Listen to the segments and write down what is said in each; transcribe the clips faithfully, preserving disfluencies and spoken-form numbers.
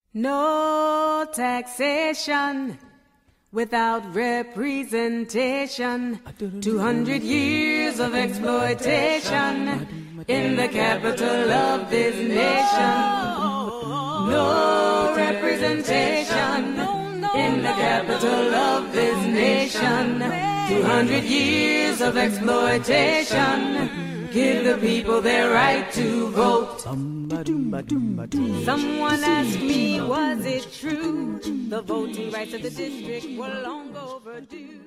No taxation without representation. Two hundred years of exploitation in the capital of this nation. No representation in the capital of this nation. Two hundred years of exploitation. Give the people their right to vote. Someone asked me, was it true? The voting rights of the district were long overdue.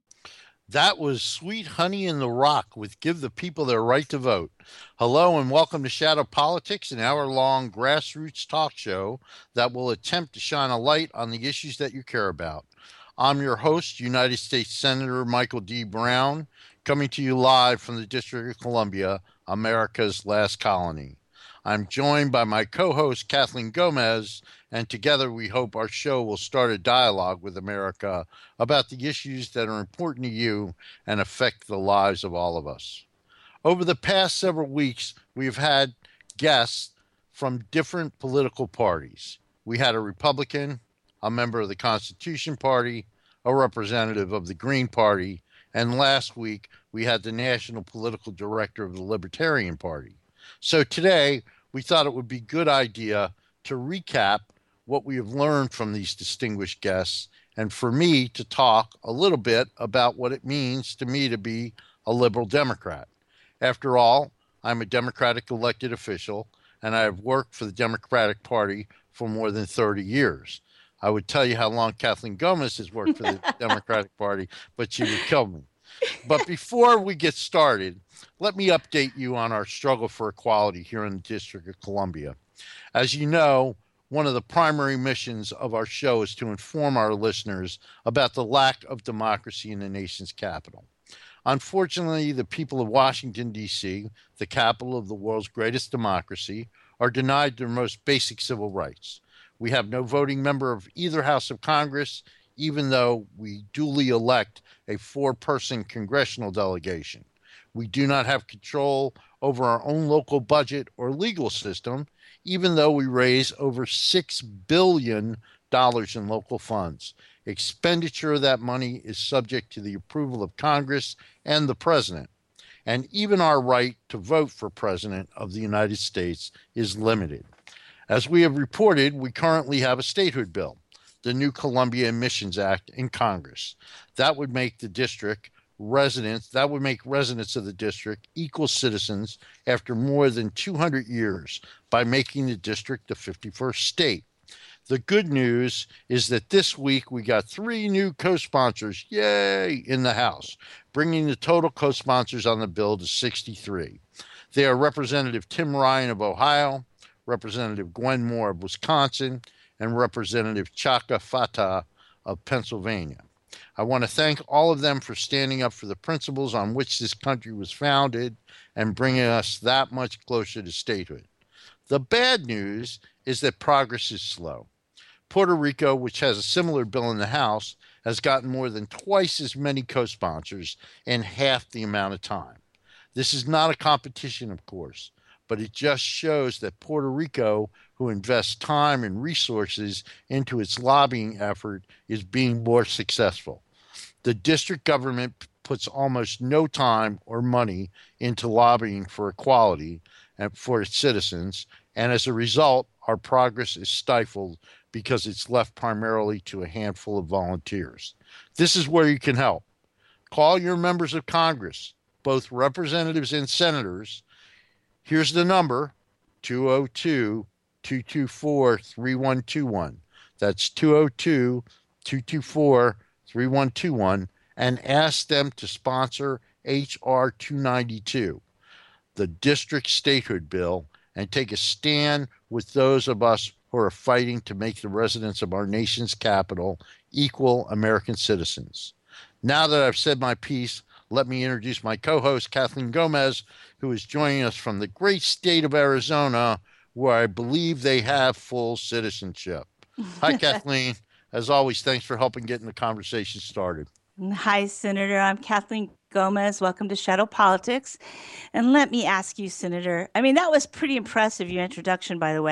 That was Sweet Honey in the Rock with Give the People Their Right to Vote. Hello and welcome to Shadow Politics, an hour-long grassroots talk show that will attempt to shine a light on the issues that you care about. I'm your host, United States Senator Michael D. Brown, coming to you live from the District of Columbia, America's last colony. I'm joined by my co-host, Kathleen Gomez, and together we hope our show will start a dialogue with America about the issues that are important to you and affect the lives of all of us. Over the past several weeks, we've had guests from different political parties. We had a Republican, a member of the Constitution Party, a representative of the Green Party, and last week we had the national political director of the Libertarian Party. So today we thought it would be a good idea to recap what we have learned from these distinguished guests, and for me to talk a little bit about what it means to me to be a liberal Democrat. After all, I'm a Democratic elected official, and I have worked for the Democratic Party for more than thirty years. I would tell you how long Kathleen Gomez has worked for the Democratic Party, but she would kill me. But before we get started, let me update you on our struggle for equality here in the District of Columbia. As you know, one of the primary missions of our show is to inform our listeners about the lack of democracy in the nation's capital. Unfortunately, the people of Washington, D C, the capital of the world's greatest democracy, are denied their most basic civil rights. We have no voting member of either House of Congress, even though we duly elect a four-person congressional delegation. We do not have control over our own local budget or legal system, even though we raise over six billion dollars in local funds. Expenditure of that money is subject to the approval of Congress and the President. And even our right to vote for President of the United States is limited. As we have reported, we currently have a statehood bill, the new Columbia Admissions Act, in Congress. That would make the district residents, that would make residents of the district equal citizens after more than two hundred years by making the district the fifty-first state. The good news is that this week we got three new co-sponsors, yay, in the House, bringing the total co-sponsors on the bill to sixty-three. They are Representative Tim Ryan of Ohio, Representative Gwen Moore of Wisconsin, and Representative Chaka Fattah of Pennsylvania. I want to thank all of them for standing up for the principles on which this country was founded and bringing us that much closer to statehood. The bad news is that progress is slow. Puerto Rico, which has a similar bill in the House, has gotten more than twice as many co-sponsors in half the amount of time. This is not a competition, of course, but it just shows that Puerto Rico, who invests time and resources into its lobbying effort, is being more successful. The district government puts almost no time or money into lobbying for equality and for its citizens, and as a result, our progress is stifled because it's left primarily to a handful of volunteers. This is where you can help. Call your members of Congress, both representatives and senators. Here's the number, two oh two, two two four, three one two one. That's two oh two, two two four, three one two one, and ask them to sponsor H R two ninety-two, the district statehood bill, and take a stand with those of us who are fighting to make the residents of our nation's capital equal American citizens. Now that I've said my piece, let me introduce my co-host, Kathleen Gomez, who is joining us from the great state of Arizona, where I believe they have full citizenship. Hi, Kathleen. As always, thanks for helping getting the conversation started. Hi, Senator. I'm Kathleen Gomez. Welcome to Shadow Politics. And let me ask you, Senator, I mean, that was pretty impressive, your introduction, by the way.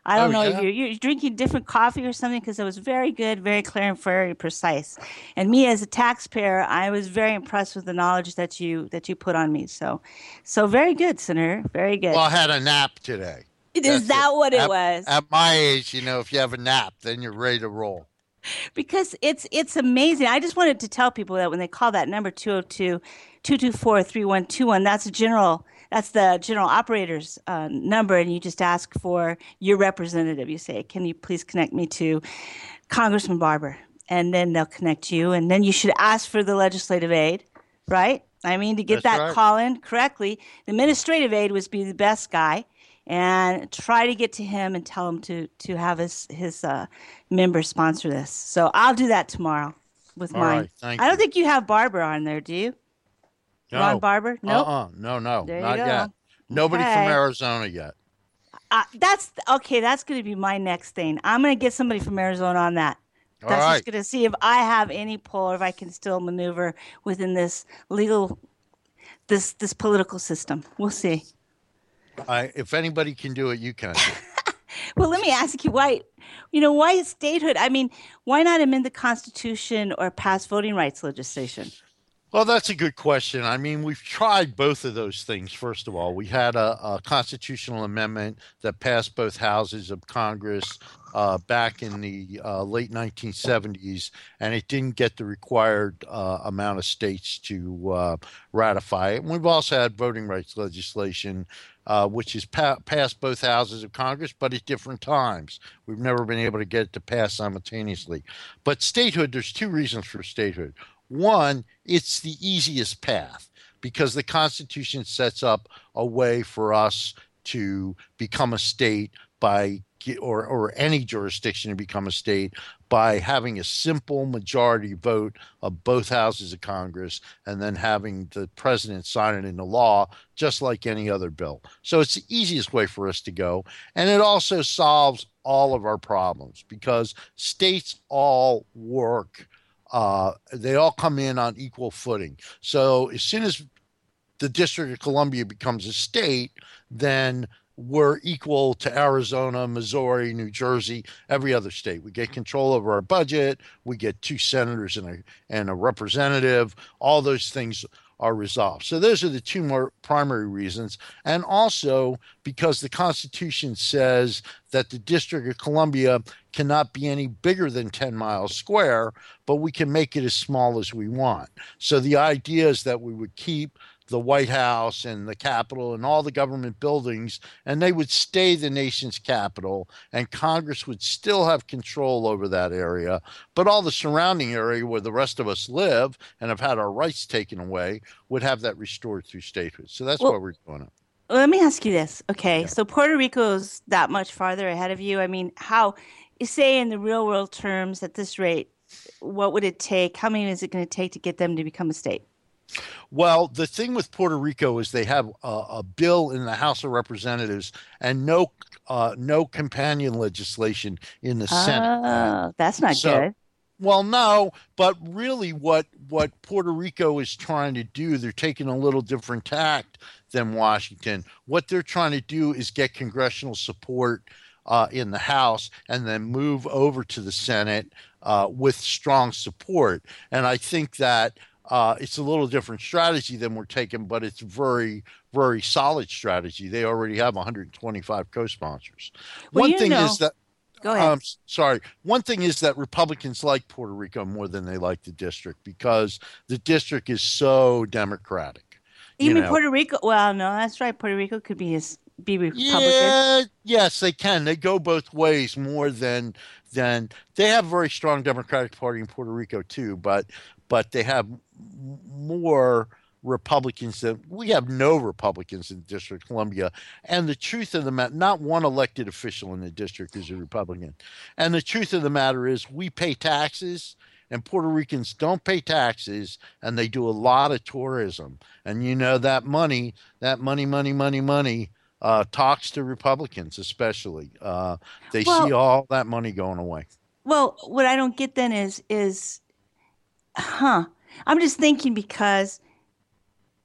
I Oh don't know if yeah. you're, you're drinking different coffee or something because it was very good, very clear, and very precise. And me as a taxpayer, I was very impressed with the knowledge that you that you put on me. So, so very good, Senator. Very good. Well, I had a nap today. Is That's it. that what it At, was? at my age, you know, if you have a nap, then you're ready to roll. Because it's it's amazing. I just wanted to tell people that when they call that number two oh two, two two four, three one two one, that's a general that's the general operator's uh, number, and you just ask for your representative. You say, "Can you please connect me to Congressman Barber?" And then they'll connect you, and then you should ask for the legislative aid, right? I mean, to get That's that right. call in correctly, the administrative aid was be the best guy, and try to get to him and tell him to to have his his uh, member sponsor this. So I'll do that tomorrow with All mine. right. Thank I don't you. think you have Barber on there, do you? Ron No. Barber? Nope. Uh-uh. No, no, There you not yet. go. Nobody from Okay. Arizona yet. Uh, that's okay. That's going to be my next thing. I'm going to get somebody from Arizona on that. All That's just right. going to see if I have any pull or if I can still maneuver within this legal, this this political system. We'll see. I, if anybody can do it, you can do it. Well, let me ask you why, you know, why is statehood? I mean, why not amend the Constitution or pass voting rights legislation? Well, that's a good question. I mean, we've tried both of those things. First of all, we had a, a constitutional amendment that passed both houses of Congress uh, back in the uh, late nineteen seventies, and it didn't get the required uh, amount of states to uh, ratify it. And we've also had voting rights legislation, uh, which has pa- passed both houses of Congress, but at different times. We've never been able to get it to pass simultaneously. But statehood, there's two reasons for statehood. One, it's the easiest path because the Constitution sets up a way for us to become a state by, or, or any jurisdiction to become a state by having a simple majority vote of both houses of Congress and then having the president sign it into law, just like any other bill. So it's the easiest way for us to go. And it also solves all of our problems because states all work. Uh, they all come in on equal footing. So as soon as the District of Columbia becomes a state, then we're equal to Arizona, Missouri, New Jersey, every other state. We get control over our budget. We get two senators and a and a representative. All those things are resolved. So those are the two more primary reasons. And also because the Constitution says that the District of Columbia cannot be any bigger than ten miles square, but we can make it as small as we want. So the idea is that we would keep the White House and the Capitol and all the government buildings, and they would stay the nation's capital, and Congress would still have control over that area. But all the surrounding area where the rest of us live and have had our rights taken away would have that restored through statehood. So that's why Well, we're doing it. let me ask you this. Okay, Yeah. so Puerto Rico's that much farther ahead of you. I mean, how, you say in the real world terms at this rate, what would it take? How many is it going to take to get them to become a state? Well, the thing with Puerto Rico is they have a, a bill in the House of Representatives and no uh, no companion legislation in the Senate yet. Oh, that's not So, good. well, no, but really, what what Puerto Rico is trying to do, they're taking a little different tact than Washington. What they're trying to do is get congressional support uh, in the House and then move over to the Senate uh, with strong support. And I think that uh, it's a little different strategy than we're taking, but it's very, very solid strategy. They already have one hundred twenty-five co-sponsors. Well, One you thing is know, that go ahead. um, sorry. One thing is that Republicans like Puerto Rico more than they like the district because the district is so Democratic. You You mean know, Puerto Rico? Well, no, that's right. Puerto Rico could be his, be Republican. yeah, yes, they can. They go both ways more than than they have a very strong Democratic Party in Puerto Rico too, but but they have m- more Republicans than we have no Republicans in the District of Columbia. And the truth of the matter, not one elected official in the district is a Republican. And the truth of the matter is we pay taxes and Puerto Ricans don't pay taxes and they do a lot of tourism. And you know that money, that money, money, money, money uh, talks to Republicans, especially. Uh, they see Well, all that money going away. well, what I don't get then is is, huh? I'm just thinking because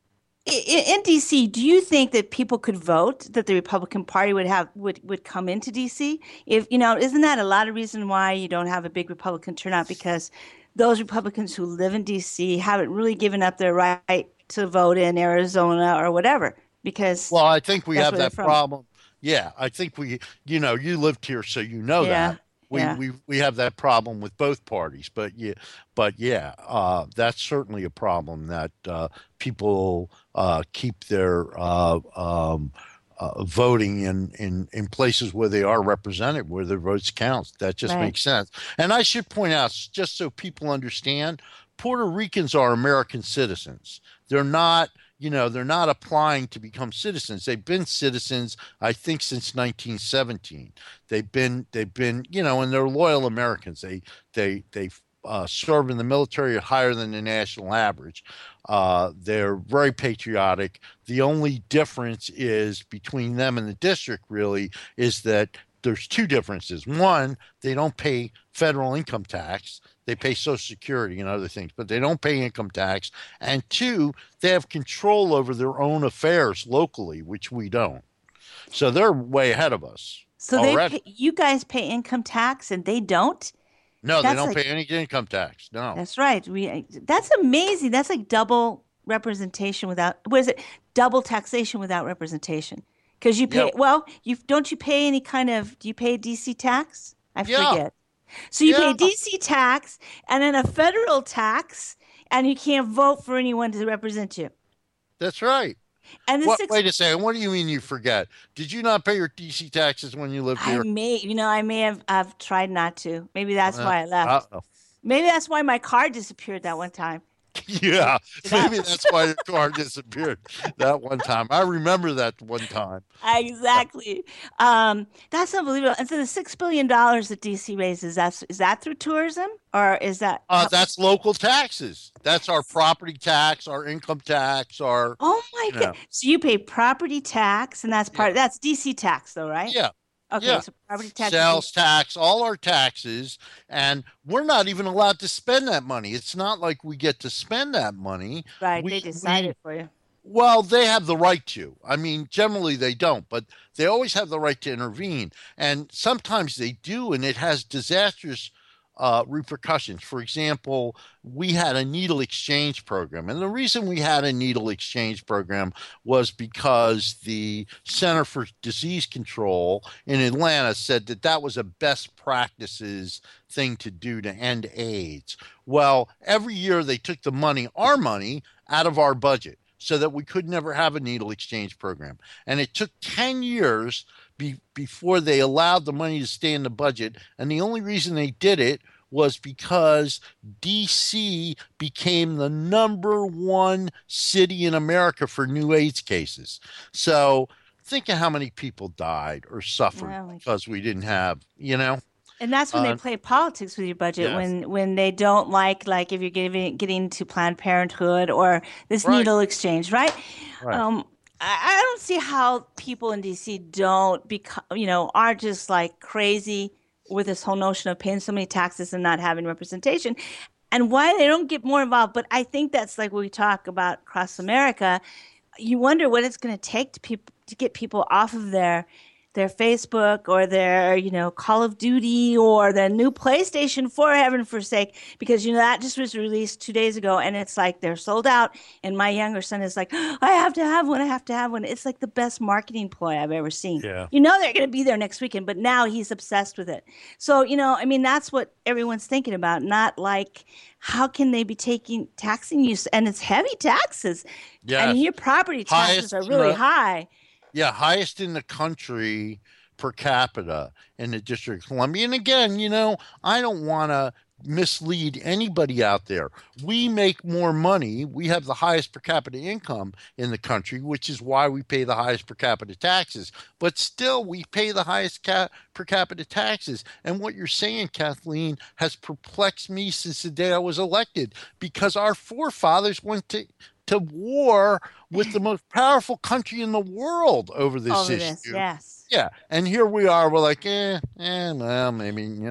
I- In D C, do you think that people could vote, that the Republican Party would have would would come into D C? If you know, isn't that a lot of reason why you don't have a big Republican turnout? Because those Republicans who live in D C haven't really given up their right to vote in Arizona or whatever, because Well, I think we that's have where they're that from. problem. Yeah, I think we, you know, you lived here, so you know Yeah, that. We yeah, we we have that problem with both parties, but yeah, but yeah, uh, that's certainly a problem that uh, people uh, keep their uh, um, uh, voting in, in in places where they are represented, where their votes count. That just right. makes sense. And I should point out, just so people understand, Puerto Ricans are American citizens. They're not, you know, they're not applying to become citizens. They've been citizens, I think, since nineteen seventeen. They've been, they've been, you know, and they're loyal Americans. They, they, they uh, serve in the military at higher than the national average. Uh, they're very patriotic. The only difference is between them and the district, really, is that there's two differences. One, they don't pay federal income tax. They pay Social Security and other things, but they don't pay income tax. And two, they have control over their own affairs locally, which we don't. So they're way ahead of us So they already. pay, you guys pay income tax and they don't? No, they That's don't like pay any income tax. No. That's right. We that's amazing. That's like double representation without what is it? Double taxation without representation. Because you Yeah. pay well, you don't you pay any kind of do you pay D C tax? I Yeah. forget. So you pay Yeah. D C tax and then a federal tax, and you can't vote for anyone to represent you. That's right. And the What? six Wait a second. What do you mean you forget? Did you not pay your D C taxes when you lived I here? may, you know, I may have I've tried not to. Maybe that's Uh, why I left. uh, Maybe that's why my car disappeared that one time. yeah. It up. Maybe that's why your car disappeared that one time. I remember that one time. Exactly. Um, that's unbelievable. And so the six billion dollars that D C raises, that's is that through tourism or is that Uh, how, that's local taxes. That's our property tax, our income tax, our, oh my you God. know, So you pay property tax and that's yeah, part that's D C tax though, right? yeah, Okay, yeah. so property tax is Sales D C. tax, all our taxes, and we're not even allowed to spend that money. It's not like we get to spend that money. Right, We they decide we it for you. Well, they have the right to. I mean, generally they don't, but they always have the right to intervene. And sometimes they do, and it has disastrous uh, repercussions. For example, we had a needle exchange program. And the reason we had a needle exchange program was because the Center for Disease Control in Atlanta said that that was a best practices thing to do to end AIDS. Well, every year they took the money, our money, out of our budget so that we could never have a needle exchange program. And it took ten years be, before they allowed the money to stay in the budget. And the only reason they did it was because D C became the number one city in America for new AIDS cases. So think of how many people died or suffered Oh my because we didn't have, you know? And that's when they Uh, play politics with your budget, yes. when when they don't like like if you're getting getting to Planned Parenthood or this Right. needle exchange, right? Right. Um, I, I don't see how people in D C don't become, you know, are just like crazy with this whole notion of paying so many taxes and not having representation, and why they don't get more involved. But I think that's like when we talk about across America. You wonder what it's going to take to people to get people off of their their Facebook or their, you know, Call of Duty or the new PlayStation, for heaven forsake, because you know that just was released two days ago and it's like they're sold out. And my younger son is like, I have to have one, I have to have one. It's like the best marketing ploy I've ever seen. Yeah. You know they're going to be there next weekend, but now he's obsessed with it. So, you know, I mean, that's what everyone's thinking about, not like how can they be taking taxing you, and it's heavy taxes. I mean, Yes. your property taxes Highest are in really the high. Yeah, highest in the country per capita in the District of Columbia. And again, you know, I don't want to mislead anybody out there. We make more money. We have the highest per capita income in the country, which is why we pay the highest per capita taxes. But still, we pay the highest ca- per capita taxes. And what you're saying, Kathleen, has perplexed me since the day I was elected, because our forefathers went to to war with the most powerful country in the world over this Over this, issue. yes. Yeah, and here we are. We're like, eh, eh, well, maybe, you know.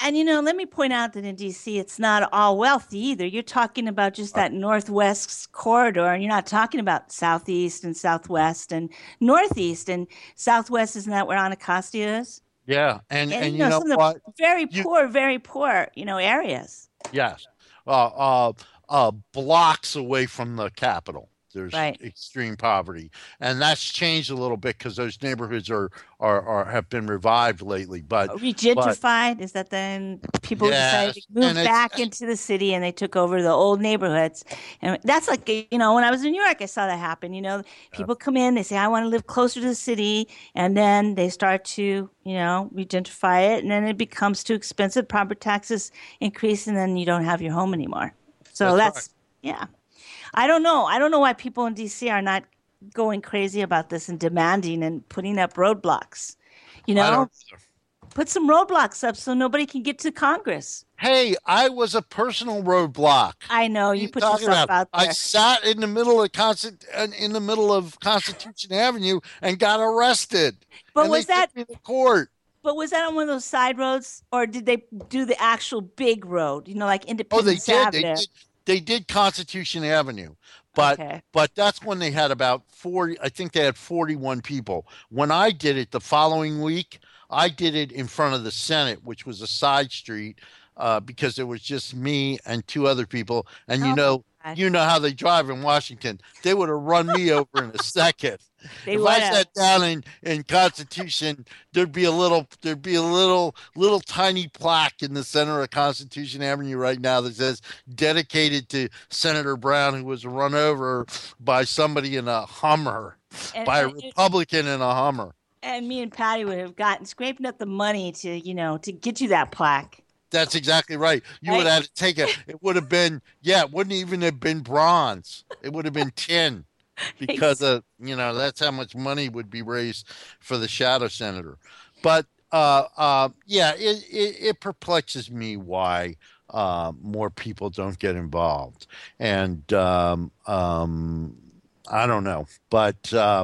And you know, let me point out that in D C, it's not all wealthy either. You're talking about just that northwest corridor, and you're not talking about southeast and southwest and northeast and southwest. Isn't that where Anacostia is? Yeah, and And and you you know, know some of the what? very You poor, very poor, you know, areas. Yes. Uh, uh, uh, blocks away from the capital, there's Right. extreme poverty, and that's changed a little bit because those neighborhoods are, are are have been revived lately. But but Regentrified, is that then people decided to yes, and move it's back into the city and they took over the old neighborhoods. And that's like, you know, when I was in New York, I saw that happen. You know, uh, people come in, they say, I want to live closer to the city. And then they start to, you know, regentrify it. And then it becomes too expensive. Property taxes increase, and then you don't have your home anymore. So that's right. that's, yeah. I don't know. I don't know why people in D C are not going crazy about this and demanding and putting up roadblocks. You I don't know, either. put some roadblocks up so nobody can get to Congress. Hey, I was a personal roadblock. I know What are you you put talking yourself about? out I there. sat in the middle of Constant in the middle of Constitution Avenue and got arrested, But and they was took that me to court. but was that on one of those side roads, or did they do the actual big road, you know, like Oh, they Independence did. They Avenue? did. They did Constitution Avenue, but Okay. but that's when they had about forty. I think they had forty-one people. When I did it the following week, I did it in front of the Senate, which was a side street, uh, because it was just me and two other people. And you Oh my know, God. you know how they drive in Washington. They would have run me over in a second. They If would I have. sat down in in Constitution, there'd be a little there'd be a little little tiny plaque in the center of Constitution Avenue right now that says dedicated to Senator Brown, who was run over by somebody in a Hummer, And, by a and Republican in a Hummer. and me and Patty would have gotten scraping up the money to, you know, to get you that plaque, That's exactly right. You would right? have had to take a, it would have been, yeah, it wouldn't even have been bronze. It would have been tin because Ex- of, you know, that's how much money would be raised for the shadow senator. But uh, uh, yeah, it, it, it perplexes me why uh, more people don't get involved. And um, um, I don't know. But uh,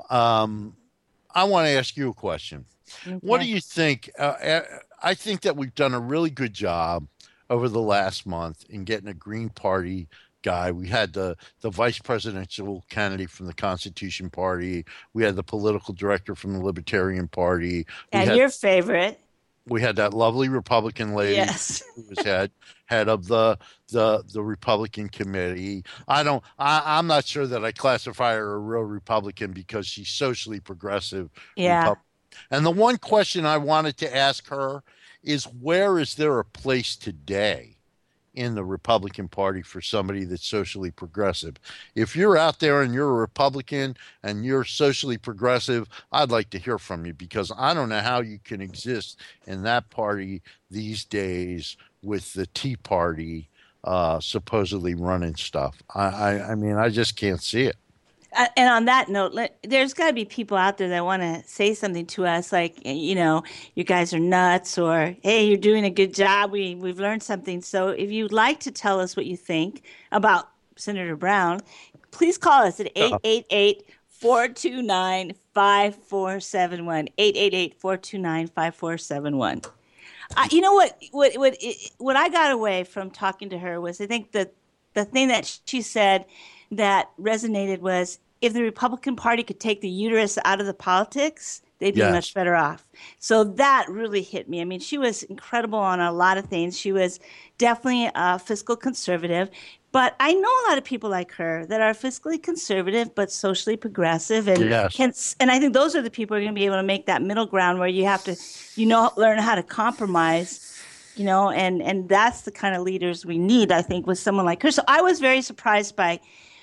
um, I want to ask you a question. What do Okay. you think? Uh, uh, I think that we've done a really good job over the last month in getting a Green Party guy. We had the the vice presidential candidate from the Constitution Party. We had the political director from the Libertarian Party. We And had your favorite. we had that lovely Republican lady Yes. who was head head of the the the Republican committee. I don't. I, I'm not sure that I classify her a real Republican because she's socially progressive Yeah. Republican. And the one question I wanted to ask her is, where is there a place today in the Republican Party for somebody that's socially progressive? If you're out there and you're a Republican and you're socially progressive, I'd like to hear from you, because I don't know how you can exist in that party these days with the Tea Party uh, supposedly running stuff. I, I, I mean, I just can't see it. Uh, and on that note, let, there's got to be people out there that want to say something to us, like, you know, you guys are nuts, or hey, you're doing a good job. We we've learned something. So if you'd like to tell us what you think about Senator Brown, please call us at eight eight eight, four two nine, five four seven one. eight eight eight, four two nine, five four seven one. Uh, you know what what what it, what I got away from talking to her was, I think that the thing that she said that resonated was, if the Republican Party could take the uterus out of the politics, they'd be much Yes. better off. So that really hit me. I mean, she was incredible on a lot of things. She was definitely a fiscal conservative. But I know a lot of people like her that are fiscally conservative but socially progressive, and Yes. can. And I think those are the people who are going to be able to make that middle ground where you have to, you know, learn how to compromise. You know, and and that's the kind of leaders we need, I think, with someone like her. So I was very surprised by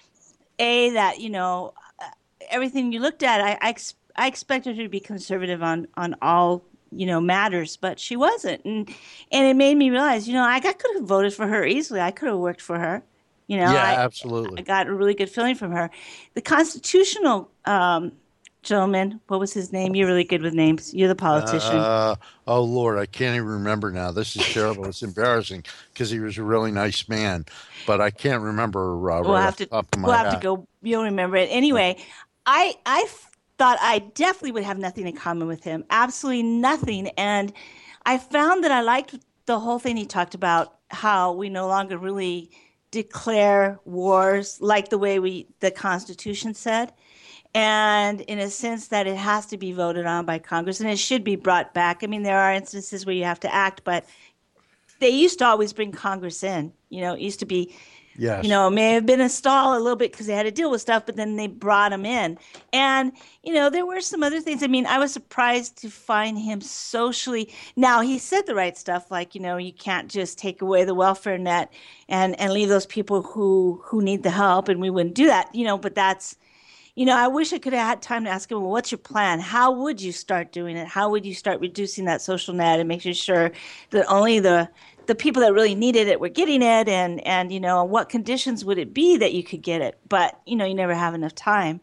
a that, you know, uh, everything you looked at. I I, ex- I expected her to be conservative on on all, you know, matters, but she wasn't, and and it made me realize, you know, I got, could have voted for her easily. I could have worked for her. You know, Yeah, I I absolutely. got a really good feeling from her. The constitutional um, gentleman, what was his name? You're really good with names. You're the politician. Uh, oh Lord, I can't even remember now. This is terrible. It's embarrassing because he was a really nice man, but I can't remember uh, We'll right have off to the top of we'll my have to head. go. You'll remember it anyway. I I f- thought I definitely would have nothing in common with him. Absolutely nothing. And I found that I liked the whole thing he talked about how we no longer really declare wars like the way we the Constitution said, and in a sense that it has to be voted on by Congress and it should be brought back. I mean, there are instances where you have to act, but they used to always bring Congress in. You know, it used to be, you Yes. know, it may have been a stall a little bit because they had to deal with stuff, but then they brought them in. And, you know, there were some other things. I mean, I was surprised to find him socially. Now, he said the right stuff, like, you know, you can't just take away the welfare net and, and leave those people who, who need the help, and we wouldn't do that, you know, but that's, you know, I wish I could have had time to ask him, well, what's your plan? How would you start doing it? How would you start reducing that social net and making sure that only the the people that really needed it were getting it, and and you know, what conditions would it be that you could get it? But you know, you never have enough time.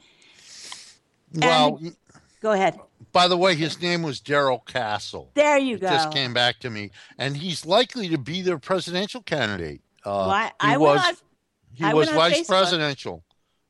Well, And go ahead. by the way, his name was Daryl Castle. There you It just go. came back to me, and he's likely to be their presidential candidate. Uh, Why he I was went on he I was went on vice Facebook. presidential.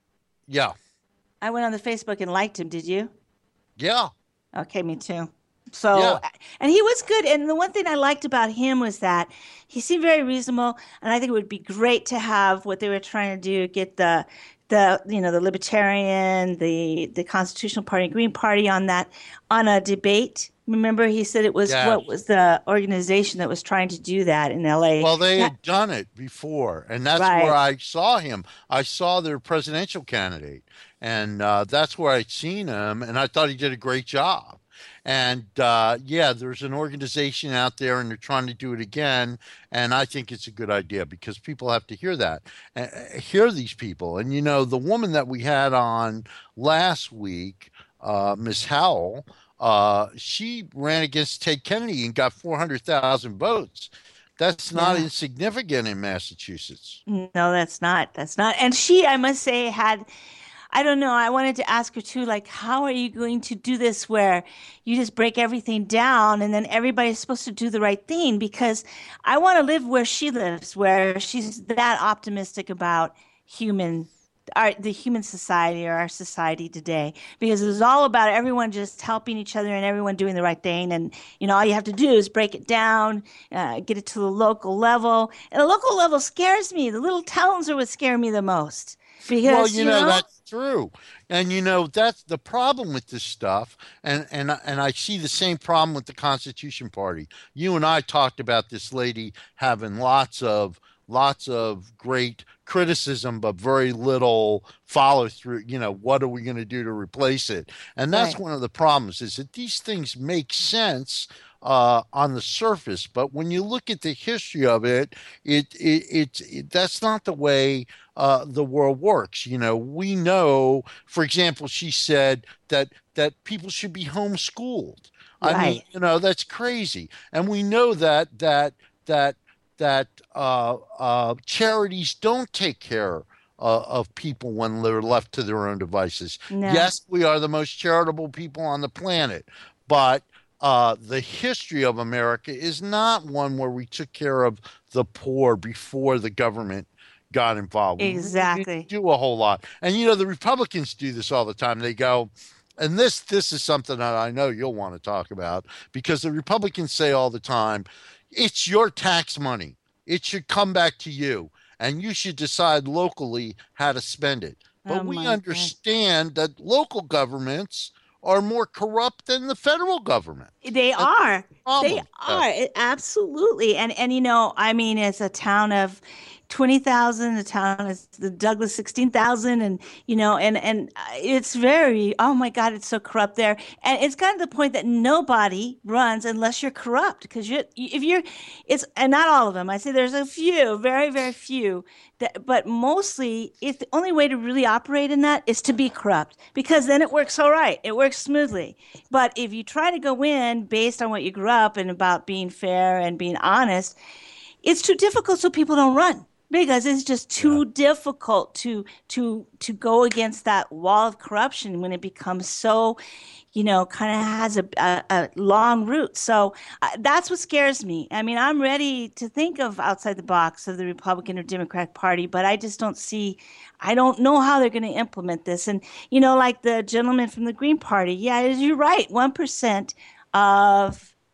Yeah, I went on the Facebook and liked him. Did you? yeah, Okay, me too. So, yeah. and he was good. And the one thing I liked about him was that he seemed very reasonable. And I think it would be great to have what they were trying to do, get the, the, you know, the Libertarian, the, the Constitutional Party, Green Party on that, on a debate. Remember, he said it was Yes. what was the organization that was trying to do that in L A. Well, they Yeah, had done it before, and that's right. where I saw him. I saw their presidential candidate, and uh, that's where I'd seen him, and I thought he did a great job. And uh, yeah, there's an organization out there, and they're trying to do it again, and I think it's a good idea because people have to hear that, uh, hear these people. And you know, the woman that we had on last week, uh, Miss Howell. Uh, she ran against Ted Kennedy and got four hundred thousand votes. That's not Yeah. insignificant in Massachusetts. No, that's not. That's not. And she, I must say, had, I don't know, I wanted to ask her too, like, how are you going to do this where you just break everything down and then everybody's supposed to do the right thing? Because I want to live where she lives, where she's that optimistic about human, our, the human society or our society today, because it's all about everyone just helping each other and everyone doing the right thing. And, you know, all you have to do is break it down, uh, get it to the local level. And the local level scares me. The little towns are what scare me the most Well, because, you you know, know, that's true. And you know, that's the problem with this stuff. And and and I see the same problem with the Constitution Party. You and I talked about this lady having lots of lots of great criticism, but very little follow through. You know, what are we going to do to replace it? And that's right. one of the problems is that these things make sense uh, on the surface, but when you look at the history of it, it, it, it, it that's not the way uh, the world works. You know, we know, for example, she said that that people should be homeschooled. I mean, Right. you know, that's crazy. And we know that that that that uh, uh, charities don't take care uh, of people when they're left to their own devices. No, Yes, we are the most charitable people on the planet, but uh, the history of America is not one where we took care of the poor before the government got involved. We really didn't exactly. do a whole lot. And you know, the Republicans do this all the time. They go, and this this is something that I know you'll want to talk about because the Republicans say all the time, it's your tax money. It should come back to you, and you should decide locally how to spend it. Oh But we my God. understand that local governments are more corrupt than the federal government. They And that's are. the They problem. Yeah. are. It, absolutely. And and you know, I mean, it's a town of twenty thousand, the town is the Douglas sixteen thousand, and you know, and and uh, it's very, oh my God, it's so corrupt there. And it's gotten to the point that nobody runs unless you're corrupt because you're if you're it's and not all of them. I say there's a few, very very few that, but mostly it's the only way to really operate in that is to be corrupt because then it works all right. It works smoothly. But if you try to go in based on what you grew up and about being fair and being honest, it's too difficult so people don't run because it's just Yeah. too difficult to to to go against that wall of corruption when it becomes so, you know, kind of has a, a, a long route. So uh, that's what scares me. I mean, I'm ready to think of outside the box of the Republican or Democratic Party, but I just don't see, I don't know how they're going to implement this. And, you know, like the gentleman from the Green Party, yeah, you're right. one percent of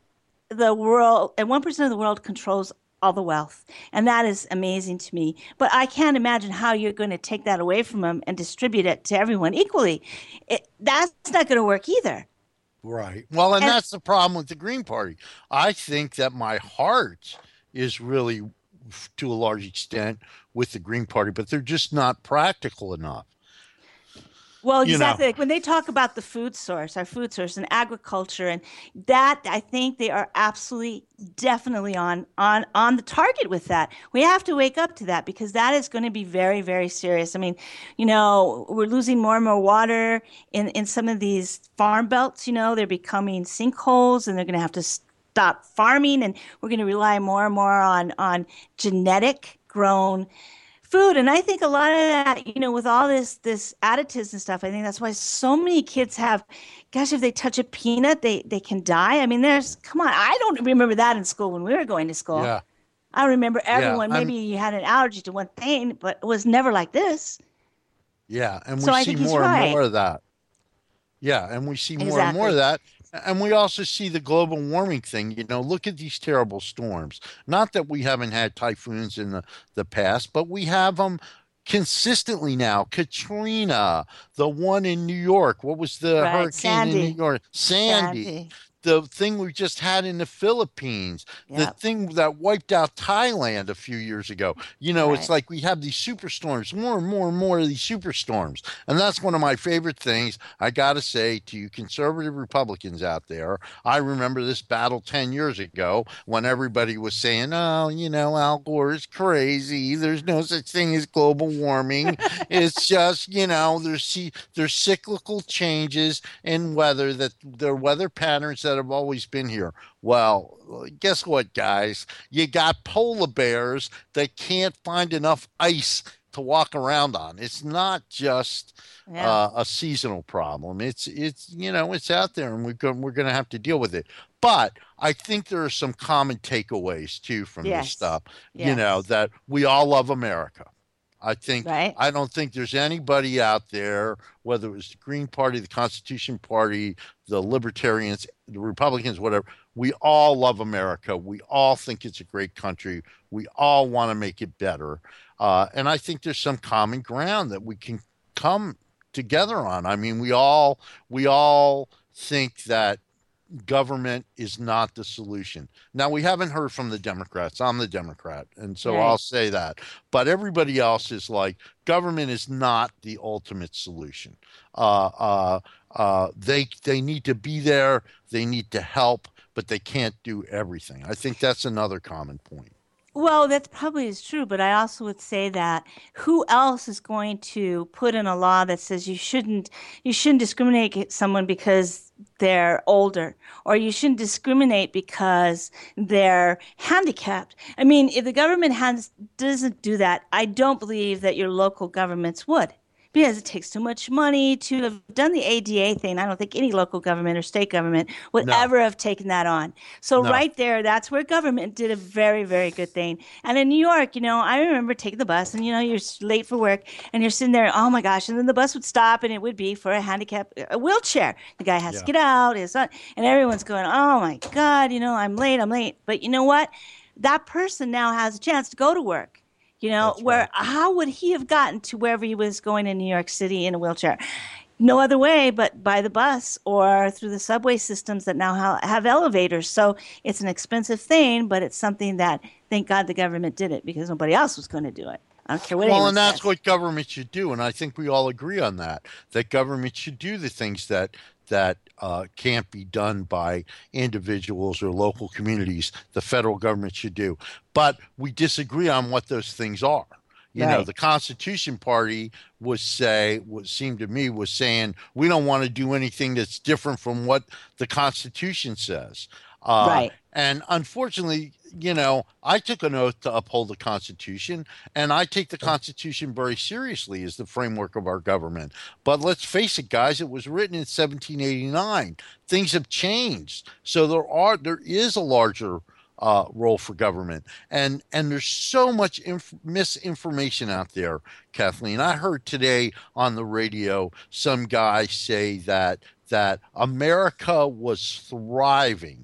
the world, and one percent of the world controls all the wealth. And that is amazing to me. But I can't imagine how you're going to take that away from them and distribute it to everyone equally. It, that's not going to work either. Right. Well, and And that's the problem with the Green Party. I think that my heart is really, to a large extent, with the Green Party, but they're just not practical enough. Well, You know, exactly. Like when they talk about the food source, our food source and agriculture, and that, I think they are absolutely, definitely on on on the target with that. We have to wake up to that because that is going to be very, very serious. I mean, you know, we're losing more and more water in in some of these farm belts. You know, they're becoming sinkholes, and they're going to have to stop farming, and we're going to rely more and more on on genetic grown food. And I think a lot of that, you know, with all this this additives and stuff, I think that's why so many kids have, gosh, if they touch a peanut, they they can die. I mean, there's, come on, I don't remember that in school when we were going to school. yeah, I remember yeah, everyone, maybe I'm, you had an allergy to one thing, but it was never like this. yeah, and So we I see think he's more and right. more of that. Yeah, and we see more and more of Exactly. that. And we also see the global warming thing. You know, look at these terrible storms. Not that we haven't had typhoons in the, the past, but we have them consistently now. Katrina, the one in New York. What was the Right. hurricane in New Sandy. York? Sandy. Sandy. The thing we just had in the Philippines, the Yep. thing that wiped out Thailand a few years ago. You know, it's Right. like we have these superstorms, more and more and more of these superstorms. And that's one of my favorite things. I got to say to you conservative Republicans out there, I remember this battle ten years ago when everybody was saying, oh, you know, Al Gore is crazy. There's no such thing as global warming. It's just, you know, there's, there's cyclical changes in weather, that there are weather patterns that have always been here. Well, guess what, guys? You got polar bears that can't find enough ice to walk around on. It's not just Yeah. uh, a seasonal problem. It's it's you know it's out there, and we're going we're going to have to deal with it. But I think there are some common takeaways too from this Yes. stuff. You know Yes. that we all love America. I think Right. I don't think there's anybody out there, whether it was the Green Party, the Constitution Party, the Libertarians, the Republicans, whatever. We all love America. We all think it's a great country. We all want to make it better. Uh, and I think there's some common ground that we can come together on. I mean, we all we all think that government is not the solution. Now, we haven't heard from the Democrats. I'm the Democrat, and so I'll Right. say that. But everybody else is like, government is not the ultimate solution. Uh, uh, uh, they they need to be there. They need to help, but they can't do everything. I think that's another common point. Well, that's probably is true, but I also would say that who else is going to put in a law that says you shouldn't you shouldn't discriminate against someone because they're older, or you shouldn't discriminate because they're handicapped? I mean, if the government has doesn't do that, I don't believe that your local governments would. Because it takes too much money to have done the A D A thing. I don't think any local government or state government would No, ever have taken that on. So no, right there, that's where government did a very, very good thing. And in New York, you know, I remember taking the bus, and you know, you're s- late for work, and you're sitting there, oh my gosh, and then the bus would stop, and it would be for a handicap, a wheelchair. The guy has to yeah, get out, his son, and everyone's going, oh my God, you know, I'm late, I'm late. But you know what? That person now has a chance to go to work. You know, that's where right. how would he have gotten to wherever he was going in New York City in a wheelchair? No other way but by the bus or through the subway systems that now ha- have elevators. So it's an expensive thing, but it's something that, thank God, the government did it because nobody else was going to do it. I don't care what Well, anyone and that's says. what government should do, and I think we all agree on that. That government should do the things that that uh, can't be done by individuals or local communities. The federal government should do, but we disagree on what those things are. You know, Right, the Constitution Party was say what seemed to me was saying we don't want to do anything that's different from what the Constitution says. Uh, right. and unfortunately, you know, I took an oath to uphold the Constitution, and I take the Constitution very seriously as the framework of our government. But let's face it, guys, it was written in seventeen eighty-nine. Things have changed, so there are there is a larger uh, role for government, and and there's so much inf- misinformation out there, Kathleen. I heard today on the radio some guy say that that America was thriving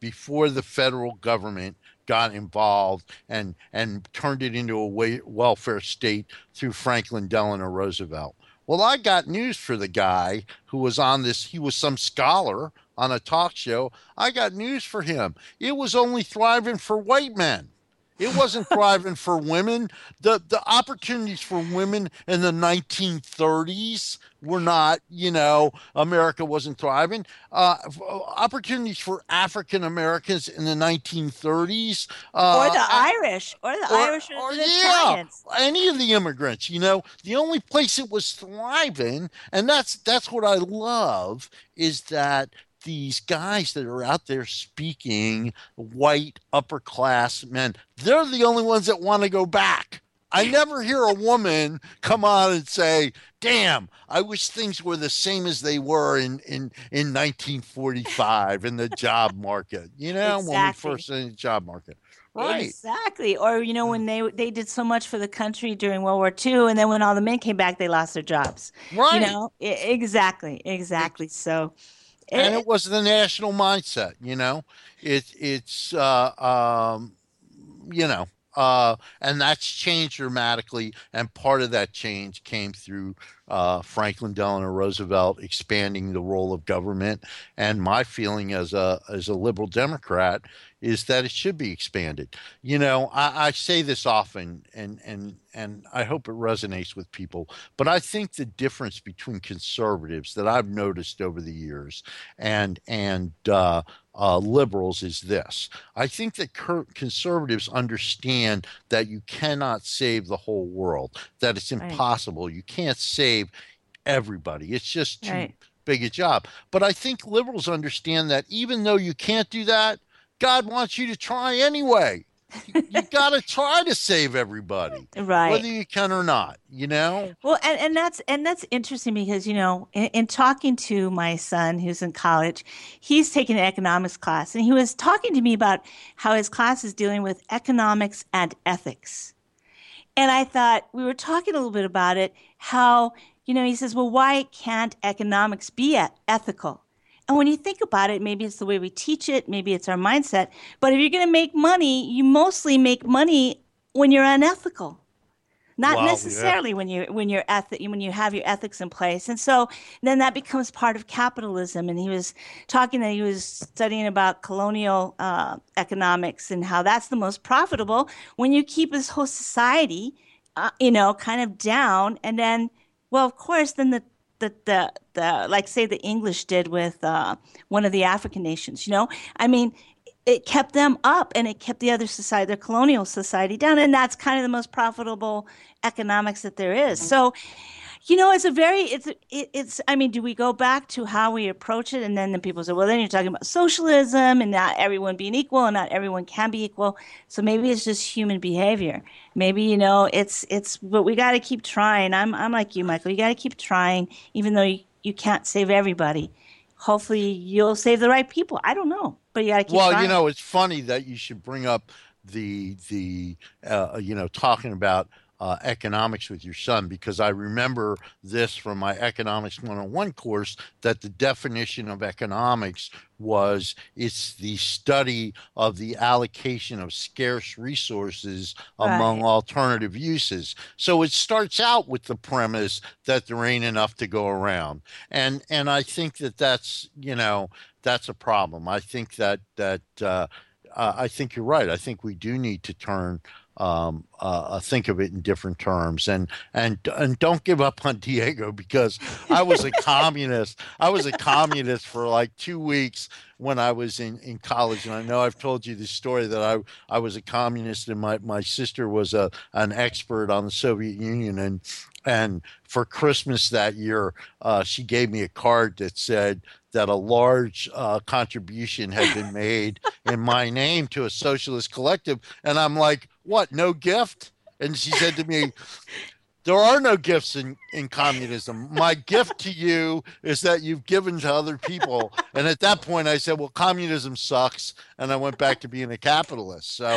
before the federal government got involved and and turned it into a wa- welfare state through Franklin Delano Roosevelt. Well, I got news for the guy who was on this. He was some scholar on a talk show. I got news for him. It was only thriving for white men. It wasn't thriving for women. The the opportunities for women in the nineteen thirties were not, you know, America wasn't thriving. Uh, opportunities for African Americans in the nineteen thirties. Or the Uh, Irish, or the or, Irish or, or the yeah, Italians. any of the immigrants, you know, the only place it was thriving, and that's that's what I love, is that these guys that are out there speaking, white upper class men, they're the only ones that want to go back. I never hear a woman come on and say, damn, I wish things were the same as they were in, in, in nineteen forty-five in the job market, you know, when we Exactly. first in the job market. Right. Exactly. Or, you know, when they they did so much for the country during World War Two, and then when all the men came back, they lost their jobs. You Right. know, E- exactly, exactly. So, And it, it was the national mindset, you know. It it's uh um you know uh and that's changed dramatically, and part of that change came through uh Franklin Delano Roosevelt expanding the role of government. And my feeling as a as a liberal Democrat is that it should be expanded. You know, I, I say this often, and and and I hope it resonates with people, but I think the difference between conservatives that I've noticed over the years and and uh, uh, liberals is this. I think that cur- conservatives understand that you cannot save the whole world, that it's right, impossible. You can't save everybody. It's just too right. big a job. But I think liberals understand that even though you can't do that, God wants you to try anyway. You, you got to try to save everybody, Right. whether you can or not, you know? Well, and, and that's and that's interesting because, you know, in, in talking to my son who's in college, he's taking an economics class, and he was talking to me about how his class is dealing with economics and ethics. And I thought we were talking a little bit about it, how, you know, he says, well, why can't economics be e- ethical? And when you think about it, maybe it's the way we teach it, maybe it's our mindset. But if you're going to make money, you mostly make money when you're unethical, not Well, yeah. necessarily when you when you're ethic when you have your ethics in place. And so then that becomes part of capitalism. And he was talking that he was studying about colonial uh, economics and how that's the most profitable when you keep his whole society, uh, you know, kind of down. And then, well, of course, then the the the, the like say the English did with uh, one of the African nations. You know, I mean, it kept them up and it kept the other society, the colonial society, down. And that's kind of the most profitable economics that there is. So, you know, it's a very, it's, it, it's, I mean, do we go back to how we approach it? And then the people say, well, then you're talking about socialism and not everyone being equal and not everyone can be equal. So maybe it's just human behavior. Maybe, you know, it's, it's, but we got to keep trying. I'm, I'm like you, Michael. You got to keep trying, even though you, you can't save everybody. Hopefully you'll save the right people. I don't know, but you got to keep Well, you trying. know, it's funny that you should bring up the the uh, you know, talking about uh, economics with your son, because I remember this from my economics one oh one course, that the definition of economics was it's the study of the allocation of scarce resources among Right. alternative uses. So it starts out with the premise that there ain't enough to go around. And and I think that that's, you know, that's a problem. I think that that uh, uh, I think you're right. I think we do need to turn um, uh, uh, think of it in different terms, and and and don't give up on Diego, because I was a communist. I was a communist for like two weeks when I was in, in college, and I know I've told you the story that I I was a communist, and my, my sister was a an expert on the Soviet Union, and and for Christmas that year, uh, she gave me a card that said that a large uh, contribution had been made in my name to a socialist collective. And I'm like, what, no gift? And she said to me, there are no gifts in, in communism. My gift to you is that you've given to other people. And at that point, I said, well, communism sucks. And I went back to being a capitalist. So,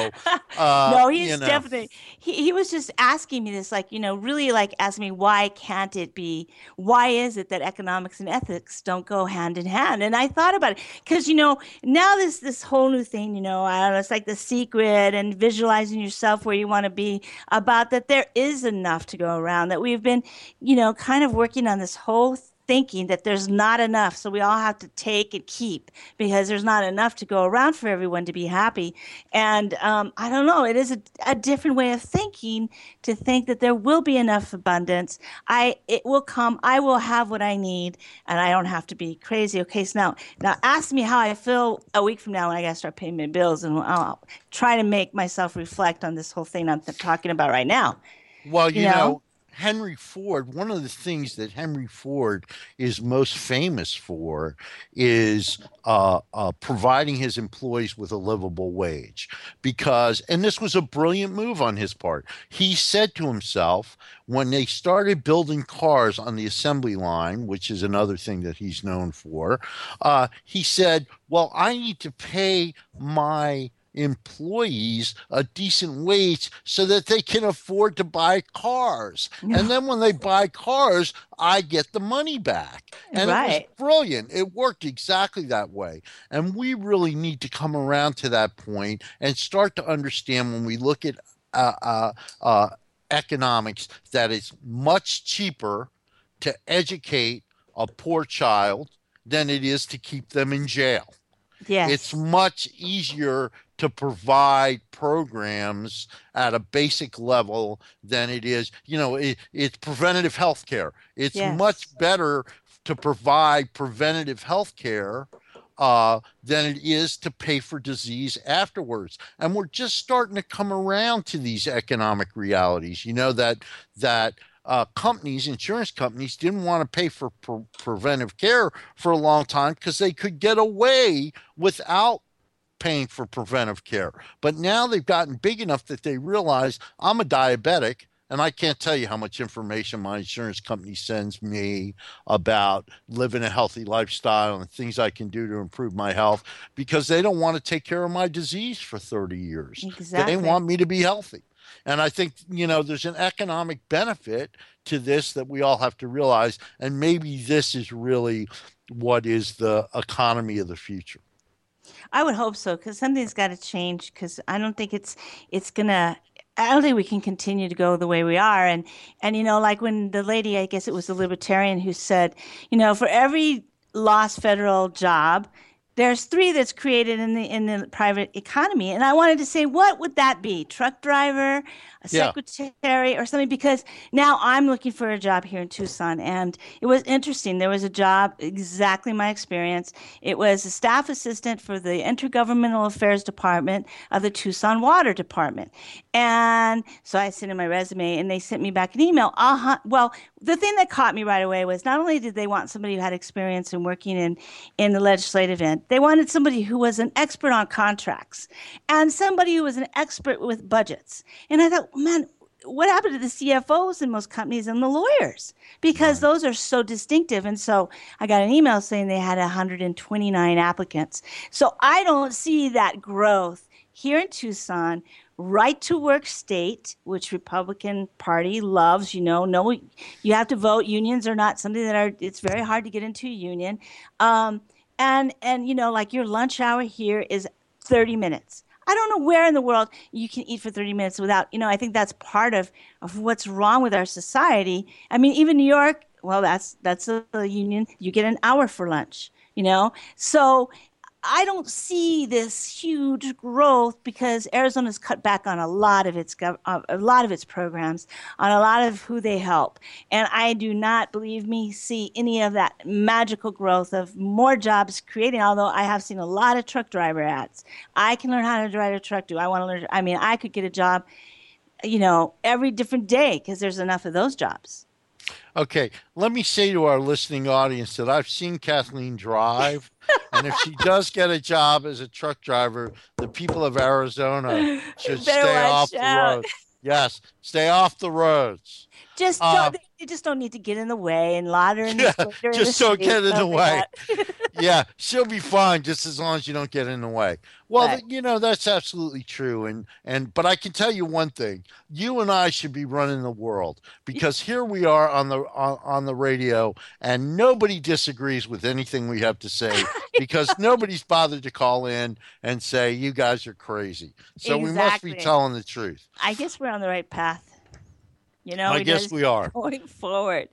Uh, No, you he's know, definitely he, he was just asking me this, like, you know, really like asking me why can't it be, why is it that economics and ethics don't go hand in hand? And I thought about it because, you know, now this this whole new thing, you know, I don't know, it's like The Secret and visualizing yourself where you want to be, about that there is enough to go around, that we've been, you know, kind of working on this whole thinking that there's not enough. So we all have to take and keep because there's not enough to go around for everyone to be happy. And um, I don't know, it is a, a different way of thinking to think that there will be enough abundance. I It will come. I will have what I need, and I don't have to be crazy. Okay, so now, now ask me how I feel a week from now when I got to start paying my bills, and I'll try to make myself reflect on this whole thing I'm talking about right now. well, You you know? know, Henry Ford, one of the things that Henry Ford is most famous for is uh, uh, providing his employees with a livable wage. Because, and this was a brilliant move on his part. He said to himself, when they started building cars on the assembly line, which is another thing that he's known for, uh, he said, well, I need to pay my employees a decent wage so that they can afford to buy cars. And then when they buy cars, I get the money back. And it was Right. brilliant. It worked exactly that way. And we really need to come around to that point and start to understand when we look at uh, uh, uh, economics that it's much cheaper to educate a poor child than it is to keep them in jail. It's Yes. much easier to provide programs at a basic level than it is, you know, it, it's preventative health care. It's Yes. much better to provide preventative health care uh, than it is to pay for disease afterwards. And we're just starting to come around to these economic realities, you know, that, that, uh, companies, insurance companies, didn't want to pay for pre- preventive care for a long time because they could get away without paying for preventive care. But now they've gotten big enough that they realize I'm a diabetic and I can't tell you how much information my insurance company sends me about living a healthy lifestyle and things I can do to improve my health because they don't want to take care of my disease for thirty years. They Exactly. want me to be healthy. And I think, you know, there's an economic benefit to this that we all have to realize. And maybe this is really what is the economy of the future. I would hope so, because something's got to change. Because I don't think it's it's gonna. I don't think we can continue to go the way we are. And and you know, like when the lady, I guess it was the libertarian who said, you know, for every lost federal job, there's three that's created in the in the private economy. And I wanted to say, what would that be? Truck driver, a Yeah. secretary, or something? Because now I'm looking for a job here in Tucson, and it was interesting. There was a job exactly my experience. It was a staff assistant for the Intergovernmental Affairs Department of the Tucson Water Department. And so I sent in my resume, and they sent me back an email. Uh-huh. Well, the thing that caught me right away was not only did they want somebody who had experience in working in, in the legislative end, they wanted somebody who was an expert on contracts and somebody who was an expert with budgets. And I thought, man, what happened to the C F Os in most companies and the lawyers? Because Right. those are so distinctive. And so I got an email saying they had one hundred twenty-nine applicants. So I don't see that growth here in Tucson. Right to work state, which Republican Party loves, you know, no, you have to vote. Unions are not something that are, it's very hard to get into a union. Um, and, and, you know, like your lunch hour here is thirty minutes. I don't know where in the world you can eat for thirty minutes without, you know, I think that's part of, of what's wrong with our society. I mean, even New York, well, that's, that's a, a union. You get an hour for lunch, you know? So I don't see this huge growth because Arizona's cut back on a lot of its gov- uh, a lot of its programs, on a lot of who they help, and I do not, believe me, see any of that magical growth of more jobs creating. Although I have seen a lot of truck driver ads. I can learn how to drive a truck. Do I want to learn? I mean, I could get a job, you know, every different day because there's enough of those jobs. Okay, let me say to our listening audience that I've seen Kathleen drive, and if she does get a job as a truck driver, the people of Arizona should Better stay watch off the out. road. Yes, stay off the roads. Just Uh, don't. You just don't need to get in the way and loiter in the yeah, litter in the just don't street. get in the Don't do way. that. Yeah, she'll be fine just as long as you don't get in the way. Well, Right. th- you know, that's absolutely true. And and but I can tell you one thing. You and I should be running the world because here we are on the on, on the radio and nobody disagrees with anything we have to say because nobody's bothered to call in and say you guys are crazy. So we must be Exactly. telling the truth. I guess we're on the right path. You know, I we guess just we keep are. going forward.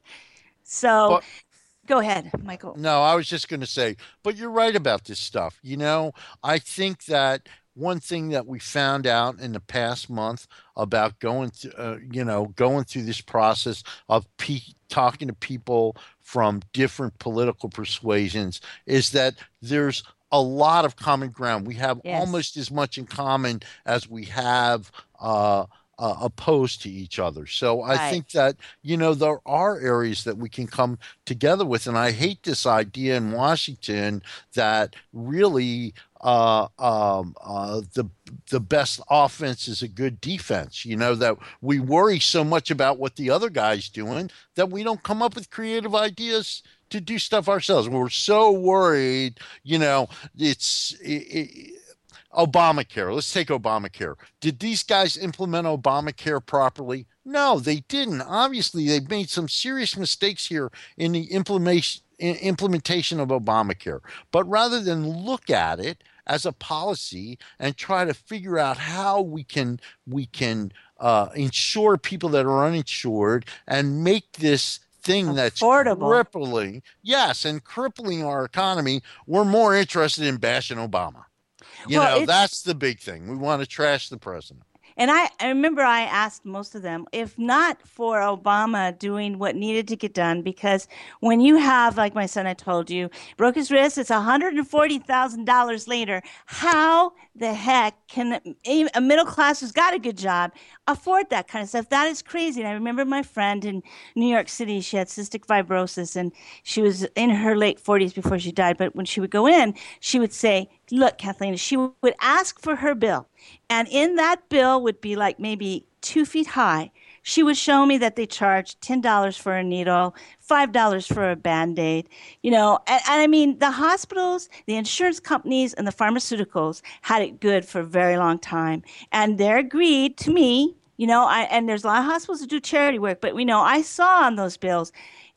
So But go ahead, Michael. no, I was just going to say, but you're right about this stuff. You know, I think that one thing that we found out in the past month about going to, uh, you know, going through this process of pe talking to people from different political persuasions is that there's a lot of common ground. We have Yes. almost as much in common as we have uh, uh, opposed to each other. So I Right. think that, you know, there are areas that we can come together with. And I hate this idea in Washington that really uh, um, uh, the the best offense is a good defense. You know that we worry so much about what the other guy's doing that we don't come up with creative ideas to do stuff ourselves. We're so worried. You know, it's. It, it, Obamacare. Let's take Obamacare. Did these guys implement Obamacare properly? No, they didn't. Obviously, they've made some serious mistakes here in the implementation implementation of Obamacare. But rather than look at it as a policy and try to figure out how we can we can uh, insure people that are uninsured and make this thing that's Affordable. crippling, yes, and crippling our economy, we're more interested in bashing Obama. You Well, know, it's that's the big thing. We want to trash the president. And I, I remember I asked most of them, if not for Obama doing what needed to get done, because when you have, like my son, I told you, broke his wrist, it's one hundred forty thousand dollars later. How the heck can a a middle class who's got a good job afford that kind of stuff? That is crazy. And I remember my friend in New York City, she had cystic fibrosis and she was in her late forties before she died. But when she would go in, she would say, look, Kathleen, she would ask for her bill. And in that bill would be like maybe two feet high. She would show me that they charged ten dollars for a needle, five dollars for a Band-Aid, you know. And, and I mean, the hospitals, the insurance companies, and the pharmaceuticals had it good for a very long time. And they agreed to me, you know, I, and there's a lot of hospitals that do charity work, but we know I saw on those bills